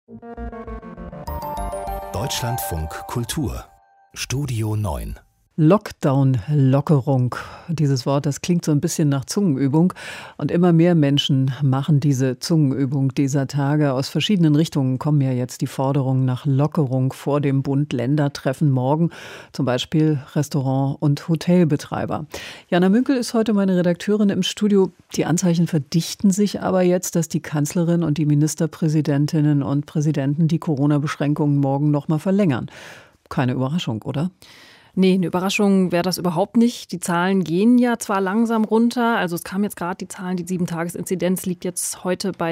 Deutschlandfunk Kultur Studio 9. Lockdown-Lockerung. Dieses Wort, das klingt so ein bisschen nach Zungenübung. Und immer mehr Menschen machen diese Zungenübung dieser Tage. Aus verschiedenen Richtungen kommen ja jetzt die Forderungen nach Lockerung vor dem Bund-Länder-Treffen morgen. Zum Beispiel Restaurant- und Hotelbetreiber. Jana Münkel ist heute meine Redakteurin im Studio. Die Anzeichen verdichten sich aber jetzt, dass die Kanzlerin und die Ministerpräsidentinnen und Präsidenten die Corona-Beschränkungen morgen noch mal verlängern. Keine Überraschung, oder? Nee, eine Überraschung wäre das überhaupt nicht. Die Zahlen gehen ja zwar langsam runter, also es kam jetzt gerade die Zahlen, die 7-Tages-Inzidenz liegt jetzt heute bei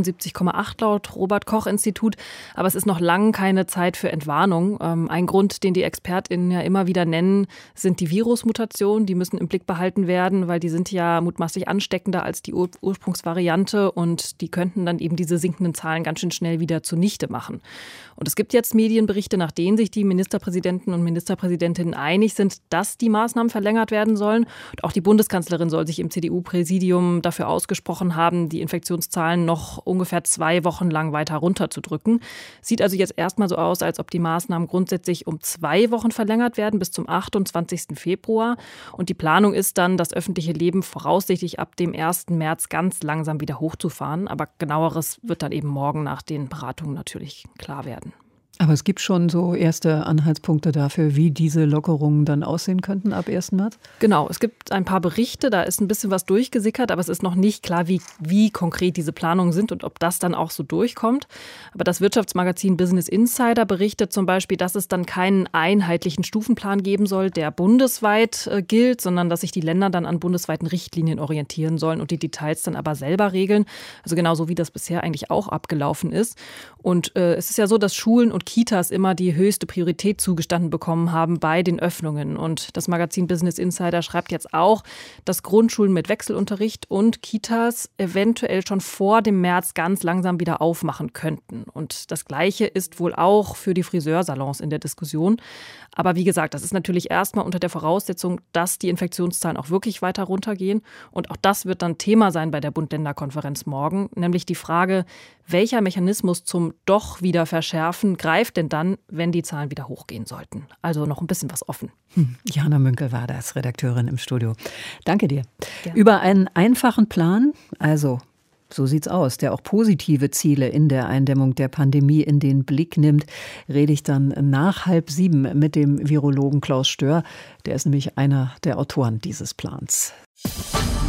72,8 laut Robert-Koch-Institut, aber es ist noch lange keine Zeit für Entwarnung. Ein Grund, den die ExpertInnen ja immer wieder nennen, sind die Virusmutationen. Die müssen im Blick behalten werden, weil die sind ja mutmaßlich ansteckender als die Ursprungsvariante und die könnten dann eben diese sinkenden Zahlen ganz schön schnell wieder zunichte machen. Und es gibt jetzt Medienberichte, nach denen sich die Ministerpräsidenten und Ministerpräsidentinnen einig sind, dass die Maßnahmen verlängert werden sollen. Und auch die Bundeskanzlerin soll sich im CDU-Präsidium dafür ausgesprochen haben, die Infektionszahlen noch ungefähr 2 Wochen lang weiter runterzudrücken. Sieht also jetzt erstmal so aus, als ob die Maßnahmen grundsätzlich um 2 Wochen verlängert werden, bis zum 28. Februar. Und die Planung ist dann, das öffentliche Leben voraussichtlich ab dem 1. März ganz langsam wieder hochzufahren. Aber genaueres wird dann eben morgen nach den Beratungen natürlich klar werden. Aber es gibt schon so erste Anhaltspunkte dafür, wie diese Lockerungen dann aussehen könnten ab 1. März? Genau, es gibt ein paar Berichte, da ist ein bisschen was durchgesickert, aber es ist noch nicht klar, wie konkret diese Planungen sind und ob das dann auch so durchkommt. Aber das Wirtschaftsmagazin Business Insider berichtet zum Beispiel, dass es dann keinen einheitlichen Stufenplan geben soll, der bundesweit gilt, sondern dass sich die Länder dann an bundesweiten Richtlinien orientieren sollen und die Details dann aber selber regeln. Also genauso wie das bisher eigentlich auch abgelaufen ist. Und es ist ja so, dass Schulen und Kitas immer die höchste Priorität zugestanden bekommen haben bei den Öffnungen. Und das Magazin Business Insider schreibt jetzt auch, dass Grundschulen mit Wechselunterricht und Kitas eventuell schon vor dem März ganz langsam wieder aufmachen könnten. Und das Gleiche ist wohl auch für die Friseursalons in der Diskussion. Aber wie gesagt, das ist natürlich erstmal unter der Voraussetzung, dass die Infektionszahlen auch wirklich weiter runtergehen. Und auch das wird dann Thema sein bei der Bund-Länder-Konferenz morgen, nämlich die Frage, welcher Mechanismus zum doch wieder Verschärfen greift denn dann, wenn die Zahlen wieder hochgehen sollten? Also noch ein bisschen was offen. Jana Münkel war das, Redakteurin im Studio. Danke dir. Ja. Über einen einfachen Plan, also so sieht's aus, der auch positive Ziele in der Eindämmung der Pandemie in den Blick nimmt, rede ich dann nach 6:30 mit dem Virologen Klaus Stör. Der ist nämlich einer der Autoren dieses Plans.